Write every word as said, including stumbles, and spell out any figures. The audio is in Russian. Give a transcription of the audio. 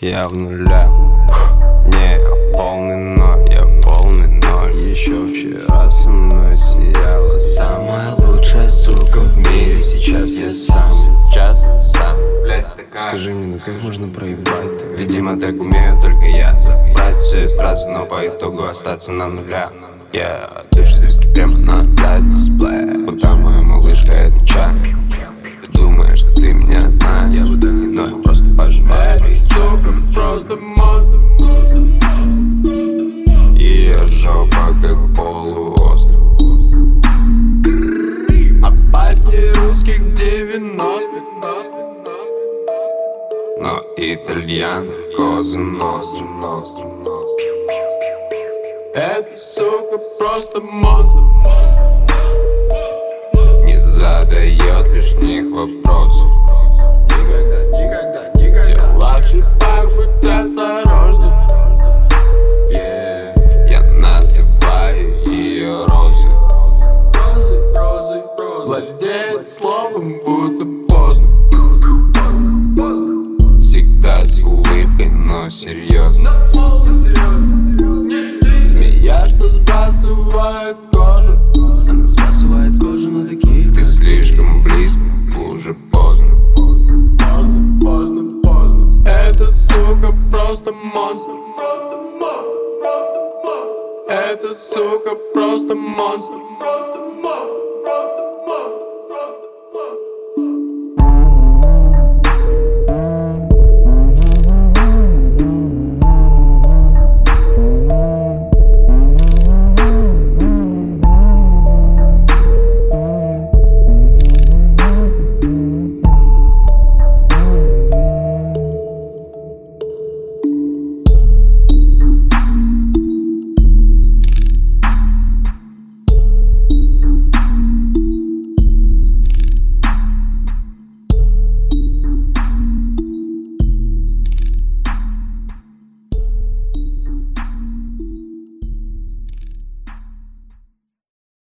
Я в нуле, не, я в полный ноль, я в полный ноль. Еще вчера со мной сияла самая лучшая сука в мире. Сейчас я сам, сейчас сам, блять, такая. Скажи мне, ну как можно проебать-то? Видимо, так умею только я. Забрать все и сразу, но по итогу остаться на нулях. Я дышу виски прямо на задний сплэш. Куда моя малышка, это чай. Ты думаешь, что ты меня знаешь? Я вот так не ной, просто пожимаю. Эта сука просто монстр. Ее жопа как полуостров. Опаснее русских в девяностых. Но итальян, коза ностра. Эта сука просто монстр. Не задает лишних вопросов. Никогда, никогда, никогда. Дела в шипах, будь осторожней. Yeah. Я называю ее розой. Розой, розой, розой. Владеет словом, будто поздно. Всегда с улыбкой, но серьезно. Змея, что сбрасывает кожу. Она сбрасывает кожу на таких. Ты слишком близко, уже поздно. Поздно, поздно, поздно. Эта сука просто монстр. Просто монстр, просто монстр. Эта сука просто монстр. Просто монстр, просто